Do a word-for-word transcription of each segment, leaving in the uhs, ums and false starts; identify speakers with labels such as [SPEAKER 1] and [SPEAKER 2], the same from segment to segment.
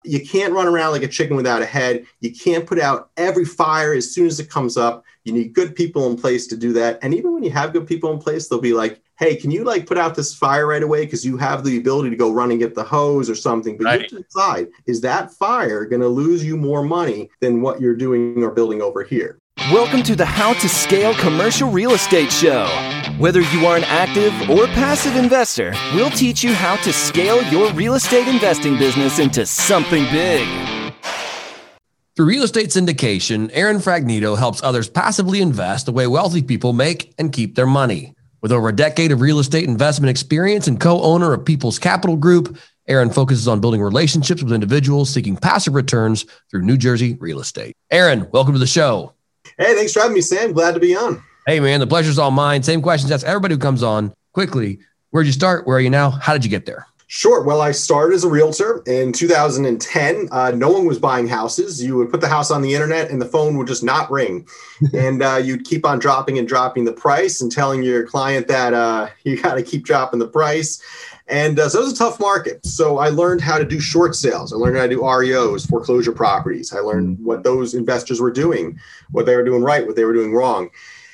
[SPEAKER 1] You can't run around like a chicken without a head. You can't put out every fire as soon as it comes up. You need good people in place to do that. And even when you have good people in place, they'll be like, hey, can you like put out this fire right away? Because you have the ability to go run and get the hose or something. But right. You have to decide, is that fire going to lose you more money than what you're doing or building over here?
[SPEAKER 2] Welcome to the How to Scale Commercial Real Estate Show. Whether you are an active or passive investor, we'll teach you how to scale your real estate investing business into something big.
[SPEAKER 3] Through real estate syndication, Aaron Fragnito helps others passively invest the way wealthy people make and keep their money. With over a decade of real estate investment experience and co-owner of People's Capital Group, Aaron focuses on building relationships with individuals seeking passive returns through New Jersey real estate. Aaron, welcome to the show.
[SPEAKER 1] Hey, thanks for having me, Sam. Glad to be on.
[SPEAKER 3] Hey, man, the pleasure's all mine. Same questions asked everybody who comes on. Quickly, where'd you start? Where are you now? How did you get there?
[SPEAKER 1] Sure. Well, I started as a realtor in two thousand ten. Uh, no one was buying houses. You would put the house on the internet and the phone would just not ring. and uh, you'd keep on dropping and dropping the price and telling your client that uh, you got to keep dropping the price. And uh, so it was a tough market. So I learned how to do short sales. I learned how to do R E Os, foreclosure properties. I learned what those investors were doing, what they were doing right, what they were doing wrong,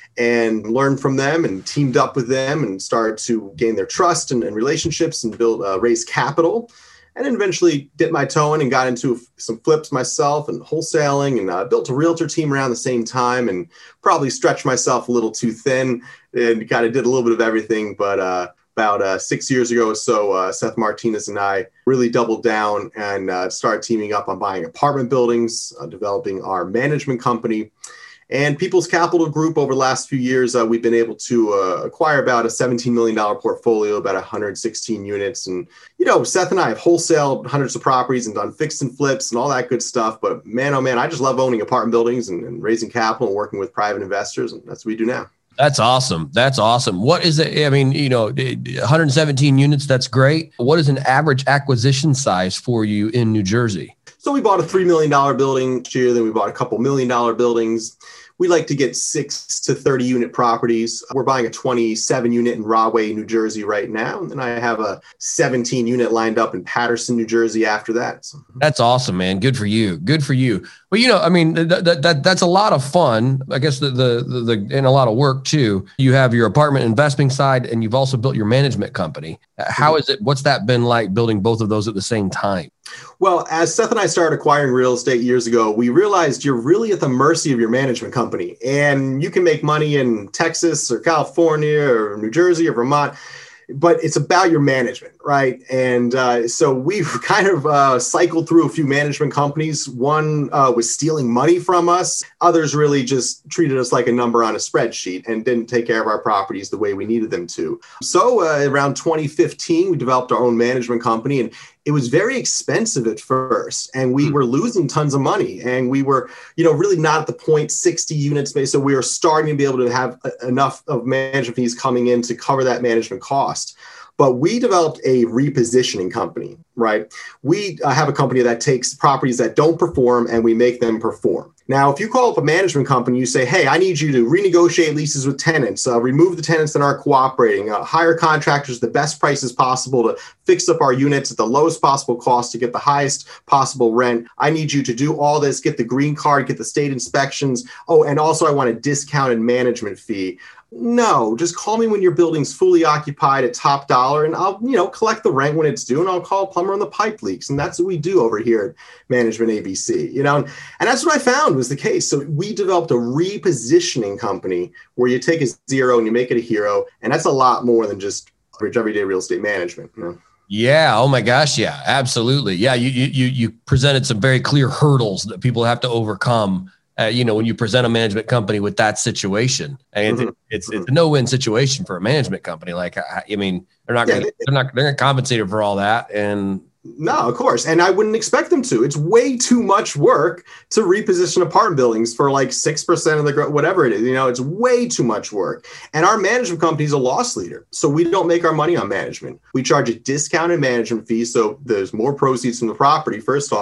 [SPEAKER 1] and learned from them and teamed up with them and started to gain their trust and, and relationships and build, uh, raise capital. And then eventually dipped my toe in and got into some flips myself and wholesaling, and uh, built a realtor team around the same time, and probably stretched myself a little too thin and kind of did a little bit of everything. But uh, about uh, six years ago or so, uh, Seth Martinez and I really doubled down and uh, started teaming up on buying apartment buildings, uh, developing our management company. And People's Capital Group, over the last few years, uh, we've been able to uh, acquire about a seventeen million dollars portfolio, about one hundred sixteen units. And, you know, Seth and I have wholesaled hundreds of properties and done fix and flips and all that good stuff. But man, oh man, I just love owning apartment buildings and, and raising capital and working with private investors. And that's what we do now.
[SPEAKER 3] That's awesome. That's awesome. What is it? I mean, you know, one hundred seventeen units, that's great. What is an average acquisition size for you in New Jersey?
[SPEAKER 1] So we bought a three million dollars building this year. Then we bought a couple million dollar buildings. We like to get six to thirty unit properties. We're buying a twenty-seven unit in Rahway, New Jersey right now. And then I have a seventeen unit lined up in Paterson, New Jersey after that. So.
[SPEAKER 3] That's awesome, man. Good for you. Good for you. Well, you know, I mean, that, that, that that's a lot of fun. I guess the, the, the, the, and a lot of work too. You have your apartment investing side and you've also built your management company. How is it, what's that been like building both of those at the same time?
[SPEAKER 1] Well, as Seth and I started acquiring real estate years ago, we realized you're really at the mercy of your management company, and you can make money in Texas or California or New Jersey or Vermont, but it's about your management, right? And uh, so we've kind of uh, cycled through a few management companies. One uh, was stealing money from us. Others really just treated us like a number on a spreadsheet and didn't take care of our properties the way we needed them to. So uh, around twenty fifteen, we developed our own management company, and it was very expensive at first, and we were losing tons of money, and we were, you know, really not at the point sixty units base. So we were starting to be able to have a, enough of management fees coming in to cover that management cost. But we developed a repositioning company, right? We uh, have a company that takes properties that don't perform and we make them perform. Now, if you call up a management company, you say, hey, I need you to renegotiate leases with tenants, uh, remove the tenants that aren't cooperating, uh, hire contractors at the best prices possible to fix up our units at the lowest possible cost to get the highest possible rent. I need you to do all this, get the green card, get the state inspections. Oh, and also I want a discounted management fee. No, just call me when your building's fully occupied at top dollar, and I'll, you know, collect the rent when it's due, and I'll call a plumber when the pipe leaks. And that's what we do over here at Management A B C, you know, and, and that's what I found was the case. So we developed a repositioning company where you take a zero and you make it a hero. And that's a lot more than just everyday real estate management, you know?
[SPEAKER 3] Yeah. Oh my gosh. Yeah, absolutely. Yeah. You, you, you presented some very clear hurdles that people have to overcome. Uh, you know, when you present a management company with that situation, and mm-hmm. it's it's a no-win situation for a management company. Like, I, I mean, they're not going to they're not they're going to compensate you for all that, and
[SPEAKER 1] no, of course, and I wouldn't expect them to. It's way too much work to reposition apartment buildings for like six percent of the growth, whatever it is. You know, it's way too much work. And our management company is a loss leader, so we don't make our money on management. We charge a discounted management fee, so there's more proceeds from the property. First off.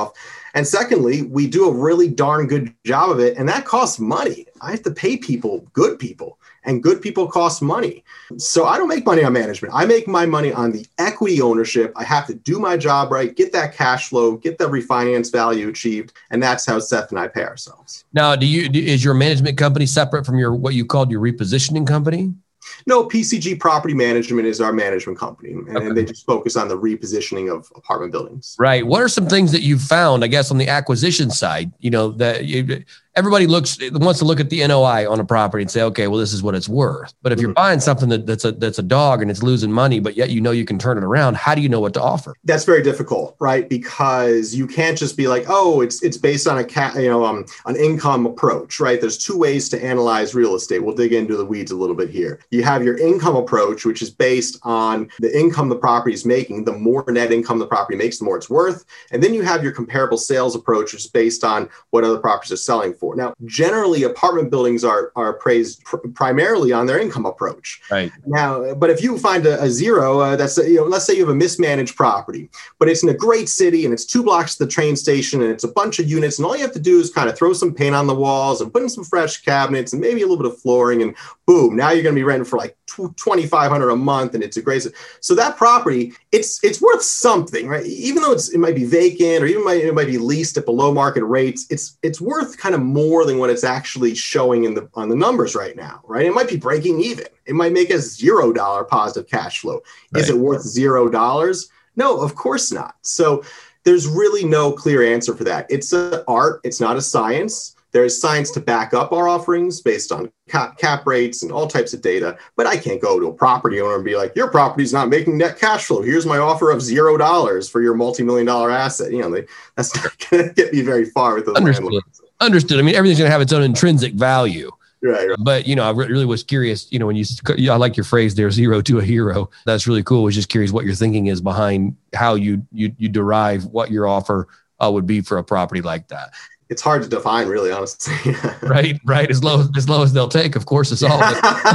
[SPEAKER 1] And secondly, we do a really darn good job of it. And that costs money. I have to pay people, good people, and good people cost money. So I don't make money on management. I make my money on the equity ownership. I have to do my job right, get that cash flow, get the refinance value achieved. And that's how Seth and I pay ourselves.
[SPEAKER 3] Now, do you, is your management company separate from your, what you called your repositioning company?
[SPEAKER 1] No, P C G Property Management is our management company, and,
[SPEAKER 3] Okay.
[SPEAKER 1] and they just focus on the repositioning of apartment buildings.
[SPEAKER 3] Right. What are some things that you've found, I guess, on the acquisition side, you know, that you, everybody looks wants to look at the N O I on a property and say, okay, well, this is what it's worth. But if you're
[SPEAKER 1] Mhm.
[SPEAKER 3] buying something that, that's a that's a dog and it's losing money, but yet you know you can turn it around, how do you know what to offer?
[SPEAKER 1] That's very difficult, right? Because you can't just be like, oh, it's it's based on a ca- you know um, an income approach, right? There's two ways to analyze real estate. We'll dig into the weeds a little bit here. You have your income approach, which is based on the income the property is making. The more net income the property makes, the more it's worth. And then you have your comparable sales approach, which is based on what other properties are selling for. Now, generally, apartment buildings are are appraised pr- primarily on their income approach.
[SPEAKER 3] Right.
[SPEAKER 1] Now, but if you find a, a zero, uh, that's, you know, let's say you have a mismanaged property, but it's in a great city and it's two blocks to the train station and it's a bunch of units. And all you have to do is kind of throw some paint on the walls and put in some fresh cabinets and maybe a little bit of flooring, and boom, now you're going to be renting for like twenty-five hundred dollars a month. And it's a great, so that property, it's, it's worth something, right? Even though it's, it might be vacant or even might, it might be leased at below market rates. It's, it's worth kind of more than what it's actually showing in the, on the numbers right now, right? It might be breaking even. It might make a zero dollar positive cash flow.
[SPEAKER 3] Right.
[SPEAKER 1] Is it worth zero dollars? No, of course not. So there's really no clear answer for that. It's an art. It's not a science. There is science to back up our offerings based on cap, cap rates and all types of data. But I can't go to a property owner and be like, your property's not making net cash flow. Here's my offer of zero dollars for your multi-million dollar asset. You know, they, that's not going to get me very far with those
[SPEAKER 3] Understood.
[SPEAKER 1] landlords.
[SPEAKER 3] Understood. I mean, everything's going to have its own intrinsic value.
[SPEAKER 1] Right, right.
[SPEAKER 3] But, you know, I re- really was curious, you know, when you, I like your phrase there, zero to a hero. That's really cool. I was just curious what your thinking is behind how you, you, you derive what your offer uh, would be for a property like that.
[SPEAKER 1] It's hard to define, really, honestly.
[SPEAKER 3] Right, right. As low as low as they'll take, of course, it's all.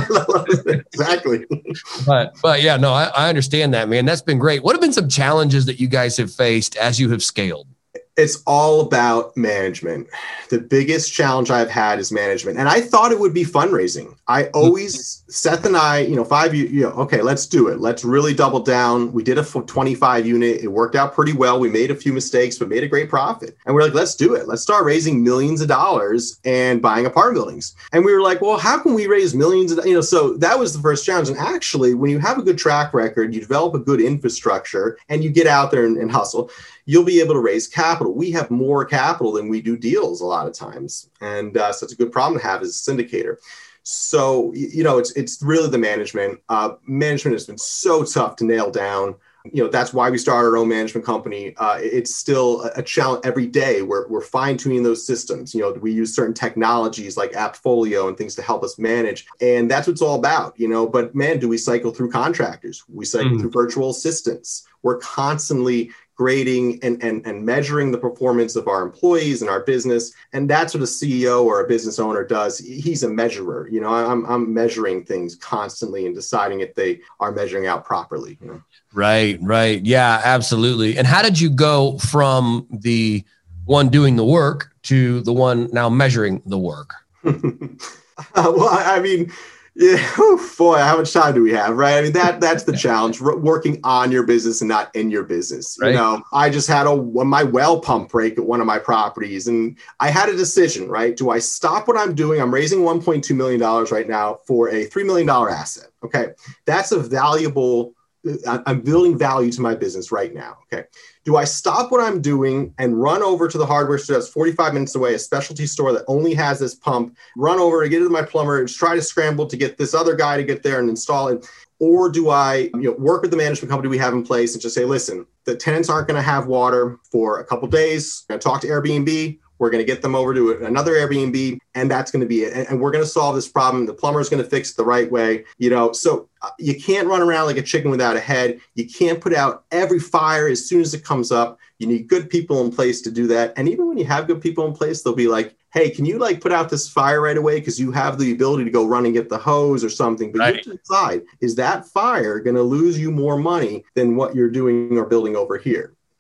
[SPEAKER 1] Exactly.
[SPEAKER 3] But but yeah, no, I, I understand that, man. That's been great. What have been some challenges that you guys have faced as you have scaled?
[SPEAKER 1] It's all about management. The biggest challenge I've had is management. And I thought it would be fundraising. I always, Seth and I, you know, five, you know, okay, let's do it. Let's really double down. We did a twenty-five unit. It worked out pretty well. We made a few mistakes, but made a great profit. And we're like, let's do it. Let's start raising millions of dollars and buying apartment buildings. And we were like, well, how can we raise millions of, you know, so that was the first challenge. And actually, when you have a good track record, you develop a good infrastructure and you get out there and, and hustle, you'll be able to raise capital. We have more capital than we do deals a lot of times. And uh, so it's a good problem to have as a syndicator. So, you know, it's it's really the management. Uh, management has been so tough to nail down. You know, that's why we started our own management company. Uh, it's still a challenge every day. We're, we're fine tuning those systems. You know, we use certain technologies like AppFolio and things to help us manage. And that's what it's all about, you know, but man, do we cycle through contractors? We cycle mm. through virtual assistants. We're constantly grading and, and, and measuring the performance of our employees and our business. And that's what a C E O or a business owner does. He's a measurer. You know, I'm, I'm measuring things constantly and deciding if they are measuring out properly. You know? Right,
[SPEAKER 3] right. Yeah, absolutely. And how did you go from the one doing the work to the one now measuring the work?
[SPEAKER 1] uh, well, I, I mean, yeah, oh boy, how much time do we have, right? I mean, that that's the challenge, r- working on your business and not in your business. Right. You know, I just had a my well pump break at one of my properties, and I had a decision, right? Do I stop what I'm doing? I'm raising one point two million dollars right now for a three million dollars asset. Okay, that's a valuable, I'm building value to my business right now. Okay. Do I stop what I'm doing and run over to the hardware store that's forty-five minutes away, a specialty store that only has this pump, run over to get it to my plumber and try to scramble to get this other guy to get there and install it? Or do I, you know, work with the management company we have in place and just say, listen, the tenants aren't going to have water for a couple of days. I'm going to talk to Airbnb. We're going to get them over to another Airbnb, and that's going to be it. And, and we're going to solve this problem. The plumber is going to fix it the right way. You know, so uh, you can't run around like a chicken without a head. You can't put out every fire as soon as it comes up. You need good people in place to do that. And even when you have good people in place, they'll be like, hey, can you like put out this fire right away? Because you have the ability to go run and get the hose or something. But right. You have to decide, is that fire going to lose you more money than what you're doing or building over here?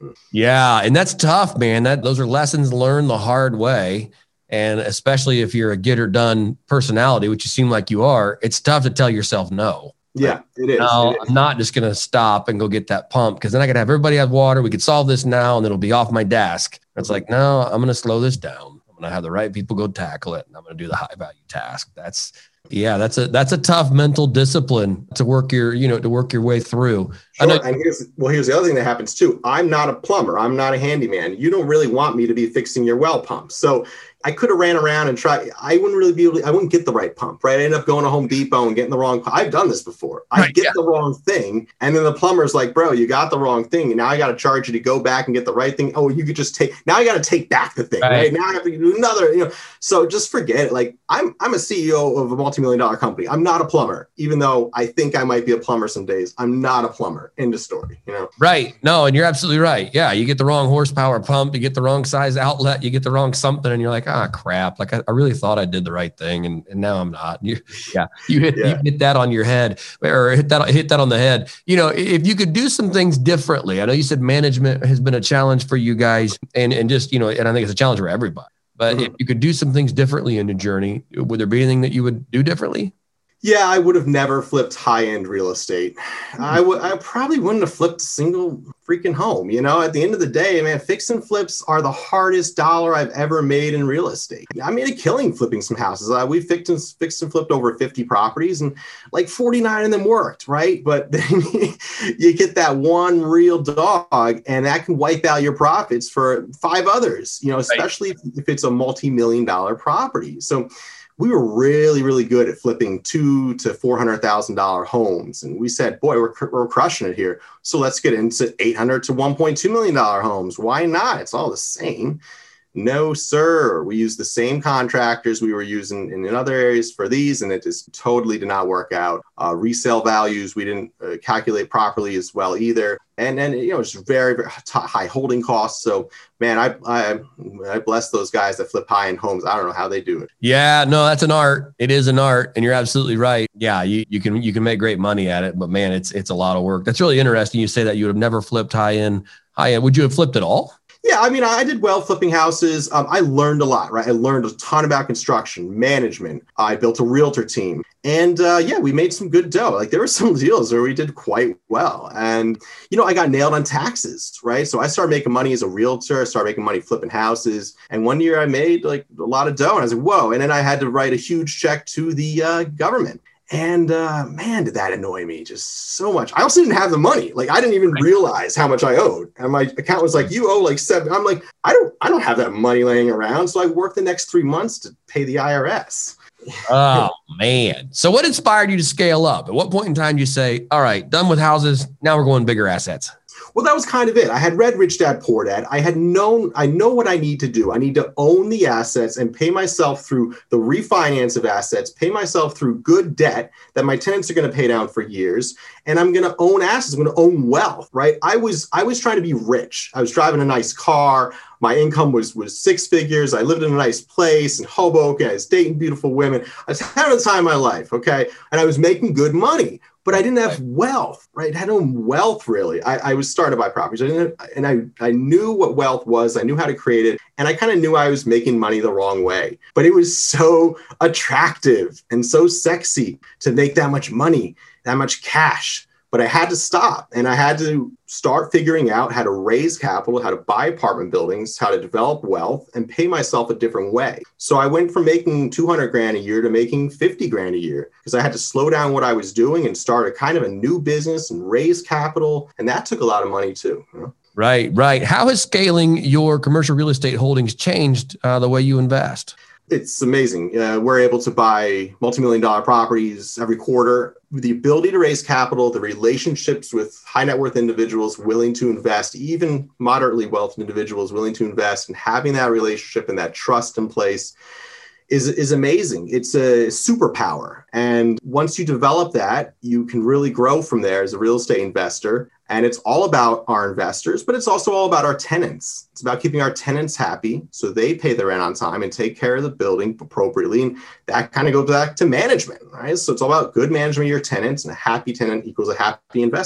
[SPEAKER 3] Yeah. And that's tough, man. That those are lessons learned the hard way. And especially if you're a get or done personality, which you seem like you are, it's tough to tell yourself no.
[SPEAKER 1] Yeah, it is.
[SPEAKER 3] No,
[SPEAKER 1] it is.
[SPEAKER 3] I'm not just going to stop and go get that pump because then I could have everybody have water. We could solve this now and it'll be off my desk. It's like, no, I'm going to slow this down. I'm going to have the right people go tackle it. And I'm going to do the high value task. That's, yeah, that's a, that's a tough mental discipline to work your, you know, to work your way through.
[SPEAKER 1] Sure. I know- and here's, well, here's the other thing that happens too. I'm not a plumber. I'm not a handyman. You don't really want me to be fixing your well pump. So I could have ran around and tried. I wouldn't really be able to, I wouldn't get the right pump, right? I end up going to Home Depot and getting the wrong pump. I've done this before. I
[SPEAKER 3] Right,
[SPEAKER 1] get
[SPEAKER 3] yeah.
[SPEAKER 1] the wrong thing. And then the plumber's like, bro, you got the wrong thing. And now I got to charge you to go back and get the right thing. Oh, you could just take, now I got to take back the thing, right.
[SPEAKER 3] Right.
[SPEAKER 1] Now I have to do another, you know, so just forget it. Like I'm, I'm a C E O of a multi-million dollar company. I'm not a plumber, even though I think I might be a plumber some days. I'm not a plumber. End of story, you know?
[SPEAKER 3] Right. No, and you're absolutely right. Yeah. You get the wrong horsepower pump, you get the wrong size outlet, you get the wrong something, and you're like, ah, crap. Like I, I really thought I did the right thing. And, and now I'm not. You, yeah. You hit,
[SPEAKER 1] Yeah.
[SPEAKER 3] you hit that on your head or hit that, hit that on the head. You know, if you could do some things differently, I know you said management has been a challenge for you guys and, and just, you know, and I think it's a challenge for everybody, but
[SPEAKER 1] Mhm.
[SPEAKER 3] if you could do some things differently in the journey, would there be anything that you would do differently?
[SPEAKER 1] Yeah, I would have never flipped high-end real estate. I would. I probably wouldn't have flipped a single freaking home. You know, at the end of the day, man, fix and flips are the hardest dollar I've ever made in real estate. I made a killing flipping some houses. Uh, we fixed and fixed and flipped over fifty properties, and like forty-nine of them worked, right? But then you get that one real dog, and that can wipe out your profits for five others. You know, especially if, if it's a multi-million dollar property. So we were really, really good at flipping two to four hundred thousand dollar homes, and we said, "Boy, we're we're crushing it here. So let's get into eight hundred to one point two million dollar homes. Why not? It's all the same." No, sir. We used the same contractors we were using in, in other areas for these, and it just totally did not work out. Uh, resale values we didn't uh, calculate properly as well either, and then you know just very, very t- high holding costs. So, man, I, I I bless those guys that flip high end homes. I don't know how they do it.
[SPEAKER 3] Yeah, no, that's an art. It is an art, and you're absolutely right. Yeah, you, you can you can make great money at it, but man, it's it's a lot of work. That's really interesting. You say that you would have never flipped high end. High end. Would you have flipped at all?
[SPEAKER 1] Yeah, I mean, I did well flipping houses. Um, I learned a lot, right? I learned a ton about construction, management. I built a realtor team. And uh, yeah, we made some good dough. Like there were some deals where we did quite well. And, you know, I got nailed on taxes, right? So I started making money as a realtor. I started making money flipping houses. And one year I made like a lot of dough. And I was like, whoa. And then I had to write a huge check to the uh, government. And uh, man, did that annoy me just so much. I also didn't have the money. Like I didn't even realize how much I owed. And my account was like, you owe like seven. I'm like, I don't, I don't have that money laying around. So I worked the next three months to pay the I R S.
[SPEAKER 3] Oh man. So what inspired you to scale up? At what point in time do you say, all right, done with houses. Now we're going bigger assets?
[SPEAKER 1] Well, that was kind of it. I had read Rich Dad Poor Dad. I had known, I know what I need to do. I need to own the assets and pay myself through the refinance of assets, pay myself through good debt that my tenants are going to pay down for years. And I'm going to own assets. I'm going to own wealth, right? I was, I was trying to be rich. I was driving a nice car. My income was, was six figures. I lived in a nice place in Hoboken. I was dating beautiful women. I was having the time of my life. Okay. And I was making good money. But I didn't have wealth, right? I had no wealth, really. I, I was started by properties. I didn't have, and I, I knew what wealth was. I knew how to create it. And I kind of knew I was making money the wrong way. But it was so attractive and so sexy to make that much money, that much cash. But I had to stop, and I had to start figuring out how to raise capital, how to buy apartment buildings, how to develop wealth, and pay myself a different way. So I went from making two hundred grand a year to making fifty grand a year because I had to slow down what I was doing and start a kind of a new business and raise capital. And that took a lot of money too. You know?
[SPEAKER 3] Right, right. How has scaling your commercial real estate holdings changed uh, the way you invest?
[SPEAKER 1] It's amazing. Uh, we're able to buy multi-million dollar properties every quarter. The ability to raise capital, the relationships with high net worth individuals willing to invest, even moderately wealthy individuals willing to invest, and having that relationship and that trust in place is, is amazing. It's a superpower. And once you develop that, you can really grow from there as a real estate investor. And it's all about our investors, but it's also all about our tenants. It's about keeping our tenants happy so they pay their rent on time and take care of the building appropriately. And that kind of goes back to management, right? So it's all about good management of your tenants, and a happy tenant equals a happy investor.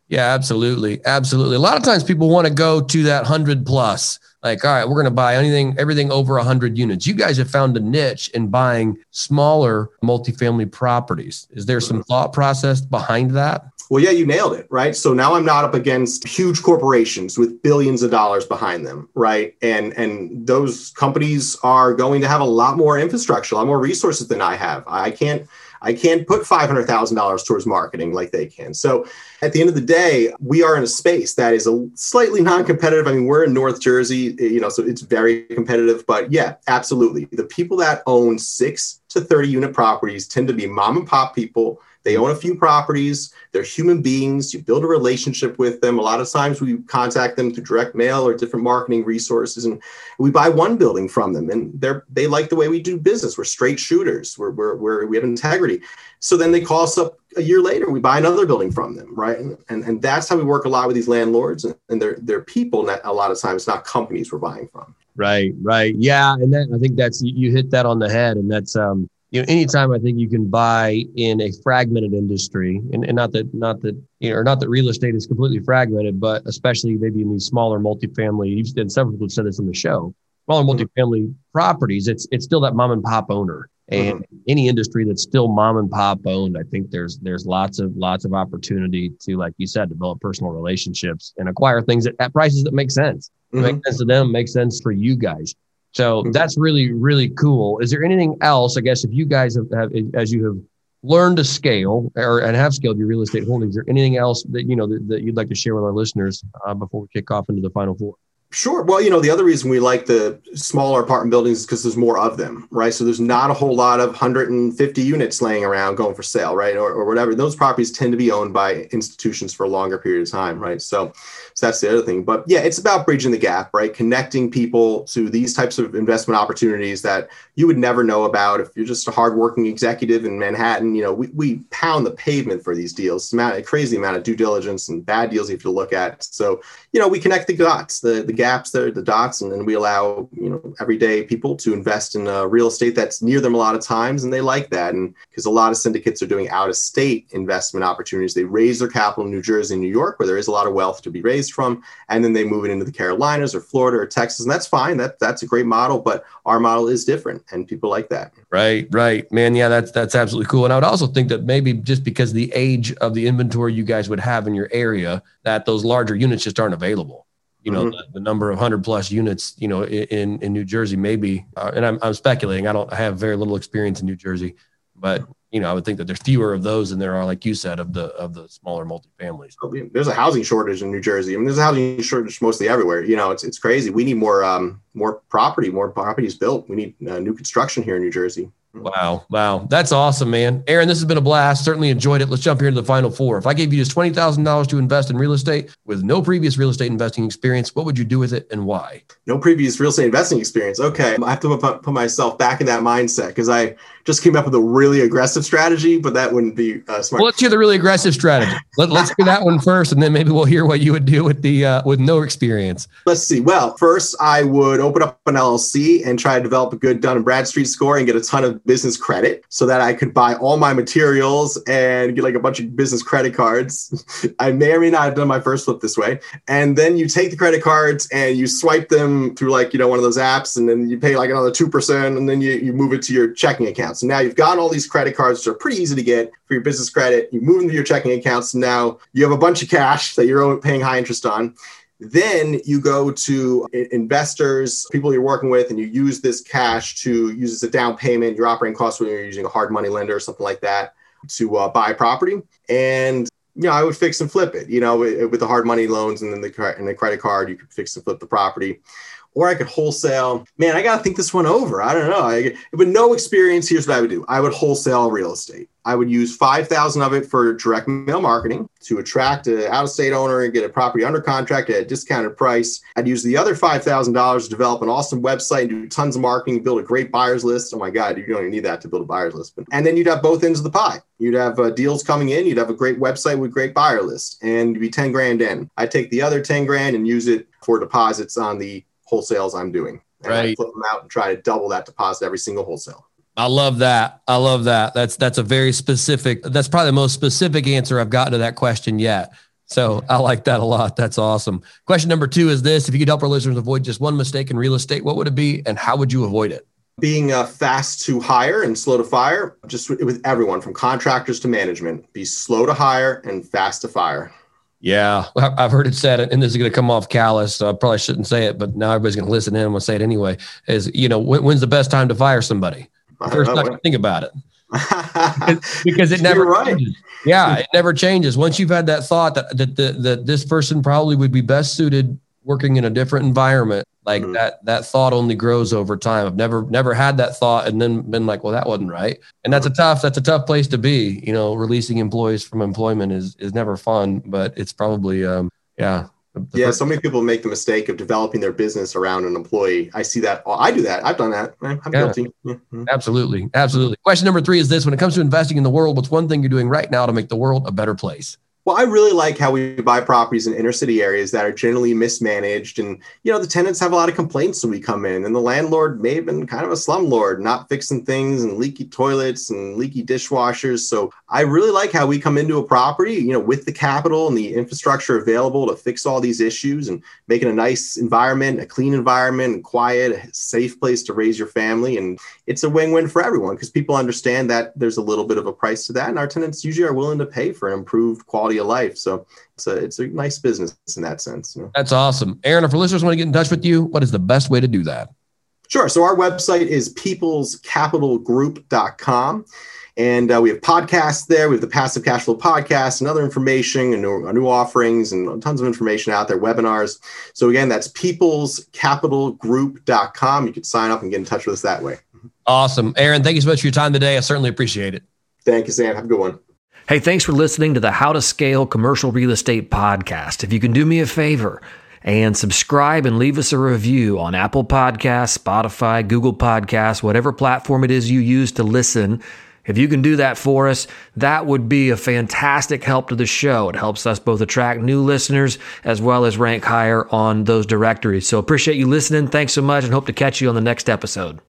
[SPEAKER 3] Yeah, absolutely. Absolutely. A lot of times people want to go to that hundred plus, like, all right, we're going to buy anything, everything over a hundred units. You guys have found a niche in buying smaller multifamily properties. Is there some thought process behind that?
[SPEAKER 1] Well, yeah, you nailed it, right? So now I'm not up against huge corporations with billions of dollars behind them, right? And and those companies are going to have a lot more infrastructure, a lot more resources than I have. I can't I can't put five hundred thousand dollars towards marketing like they can. So at the end of the day, we are in a space that is a slightly non-competitive. I mean, we're in North Jersey, you know, so it's very competitive. But yeah, absolutely. The people that own six to thirty unit properties tend to be mom and pop people. They own a few properties. They're human beings. You build a relationship with them. A lot of times we contact them through direct mail or different marketing resources, and we buy one building from them. And they're they like the way we do business. We're straight shooters. We're, we're, we're we have integrity. So then they call us up a year later. We buy another building from them, right? And and, and that's how we work a lot with these landlords, and, and they're they're people. Not, a lot of times, not companies we're buying from.
[SPEAKER 3] Right, right, yeah, and that, I think that's you hit that on the head, and that's um. You know, anytime I think you can buy in a fragmented industry, and, and not that, not that, you know, or not that real estate is completely fragmented, but especially maybe in these smaller multifamily, you've said several people have said this on the show, smaller multifamily mm-hmm. properties, it's it's still that mom and pop owner. And mm-hmm. any industry that's still mom and pop owned, I think there's there's lots of lots of opportunity to, like you said, develop personal relationships and acquire things at, at prices that make sense. Mm-hmm. Make sense to them, make sense for you guys. So that's really, really cool. Is there anything else, I guess, if you guys have, have as you have learned to scale or and have scaled your real estate holdings, is there anything else that, you know, that, that you'd like to share with our listeners uh, before we kick off into the final four?
[SPEAKER 1] Sure. Well, you know, the other reason we like the smaller apartment buildings is because there's more of them, right? So there's not a whole lot of one hundred fifty units laying around going for sale, right? Or, or whatever. Those properties tend to be owned by institutions for a longer period of time, right? So, so that's the other thing. But yeah, it's about bridging the gap, right? Connecting people to these types of investment opportunities that you would never know about if you're just a hardworking executive in Manhattan. You know, we, we pound the pavement for these deals. It's a crazy amount of due diligence and bad deals you have to look at. So, you know, we connect the dots, the, the gaps there, the dots, and then we allow, you know, everyday people to invest in uh, real estate that's near them a lot of times. And they like that. And because a lot of syndicates are doing out of state investment opportunities, they raise their capital in New Jersey and New York, where there is a lot of wealth to be raised from. And then they move it into the Carolinas or Florida or Texas. And that's fine. That that's a great model, but our model is different and people like that.
[SPEAKER 3] Right, right, man. Yeah, that's, that's absolutely cool. And I would also think that maybe just because the age of the inventory you guys would have in your area, that those larger units just aren't available. You know, mm-hmm. the, the number of hundred plus units, you know, in, in New Jersey, maybe, uh, and I'm, I'm speculating, I don't I have very little experience in New Jersey, but, you know, I would think that there's fewer of those than there are, like you said, of the, of the smaller multifamilies.
[SPEAKER 1] There's a housing shortage in New Jersey. I mean, there's a housing shortage mostly everywhere. You know, it's, it's crazy. We need more, um, more property, more properties built. We need uh, new construction here in New Jersey.
[SPEAKER 3] Wow. Wow. That's awesome, man. Aaron, this has been a blast. Certainly enjoyed it. Let's jump here to the final four. If I gave you just twenty thousand dollars to invest in real estate with no previous real estate investing experience, what would you do with it and why?
[SPEAKER 1] No previous real estate investing experience. Okay. I have to put, put myself back in that mindset because I just came up with a really aggressive strategy, but that wouldn't be uh, smart.
[SPEAKER 3] Well, let's hear the really aggressive strategy. Let, let's hear that one first, and then maybe we'll hear what you would do with the uh, with no experience.
[SPEAKER 1] Let's see. Well, first, I would open up an L L C and try to develop a good Dun and Bradstreet score and get a ton of business credit so that I could buy all my materials and get like a bunch of business credit cards. I may or may not have done my first flip this way. And then you take the credit cards and you swipe them through like, you know, one of those apps, and then you pay like another two percent, and then you, you move it to your checking account. So now you've got all these credit cards, which are pretty easy to get for your business credit. You move them to your checking accounts. Now you have a bunch of cash that you're paying high interest on. Then you go to investors, people you're working with, and you use this cash to use as a down payment, your operating costs when you're using a hard money lender or something like that to uh, buy property. And, you know, I would fix and flip it, you know, with, with the hard money loans and then the, and the credit card, you could fix and flip the property. Or I could wholesale. Man, I got to think this one over. I don't know. I, with no experience, here's what I would do. I would wholesale real estate. I would use five thousand of it for direct mail marketing to attract an out-of-state owner and get a property under contract at a discounted price. I'd use the other five thousand dollars to develop an awesome website and do tons of marketing, build a great buyer's list. Oh my God, you don't even need that to build a buyer's list. And then you'd have both ends of the pie. You'd have uh, deals coming in. You'd have a great website with great buyer list, and you'd be ten grand in. I'd take the other ten grand and use it for deposits on the wholesales I'm doing. And
[SPEAKER 3] right.
[SPEAKER 1] I flip them out and try to double that deposit every single wholesale.
[SPEAKER 3] I love that. I love that. That's, that's a very specific, that's probably the most specific answer I've gotten to that question yet. So I like that a lot. That's awesome. Question number two is this: if you could help our listeners avoid just one mistake in real estate, what would it be, and how would you avoid it?
[SPEAKER 1] Being uh, fast to hire and slow to fire, just with, with everyone from contractors to management. Be slow to hire and fast to fire.
[SPEAKER 3] Yeah, I've heard it said, and this is going to come off callous, so I probably shouldn't say it, but now everybody's going to listen in. I'm going to say it anyway. Is, you know, when, when's the best time to fire somebody? First time to think about it. because, because it never
[SPEAKER 1] right.
[SPEAKER 3] changes. Yeah, it never changes. Once you've had that thought that, that, that, that this person probably would be best suited working in a different environment, like mm-hmm. that, that thought only grows over time. I've never, never had that thought and then been like, well, that wasn't right. And that's a tough, that's a tough place to be. You know, releasing employees from employment is, is never fun, but it's probably, um, yeah.
[SPEAKER 1] Yeah. So many people make the mistake of developing their business around an employee. I see that. I do that. I've done that. I'm yeah. guilty. Mm-hmm.
[SPEAKER 3] Absolutely. Absolutely. Question number three is this: when it comes to investing in the world, what's one thing you're doing right now to make the world a better place?
[SPEAKER 1] Well, I really like how we buy properties in inner city areas that are generally mismanaged. And, you know, the tenants have a lot of complaints when we come in, and the landlord may have been kind of a slumlord, not fixing things and leaky toilets and leaky dishwashers. So I really like how we come into a property, you know, with the capital and the infrastructure available to fix all these issues and make it a nice environment, a clean environment, and quiet, a safe place to raise your family. And it's a win-win for everyone because people understand that there's a little bit of a price to that. And our tenants usually are willing to pay for an improved quality of life. So it's a, it's a nice business in that sense. You know?
[SPEAKER 3] That's awesome. Aaron, if our listeners want to get in touch with you, what is the best way to do that?
[SPEAKER 1] Sure. So our website is peoples capital group dot com. And uh, we have podcasts there. We have the Passive Cash Flow podcast and other information and new, new offerings and tons of information out there, webinars. So again, that's peoples capital group dot com. You can sign up and get in touch with us that way.
[SPEAKER 3] Awesome. Aaron, thank you so much for your time today. I certainly appreciate it.
[SPEAKER 1] Thank you, Sam. Have a good one.
[SPEAKER 4] Hey, thanks for listening to the How to Scale Commercial Real Estate podcast. If you can do me a favor and subscribe and leave us a review on Apple Podcasts, Spotify, Google Podcasts, whatever platform it is you use to listen, if you can do that for us, that would be a fantastic help to the show. It helps us both attract new listeners as well as rank higher on those directories. So appreciate you listening. Thanks so much and hope to catch you on the next episode.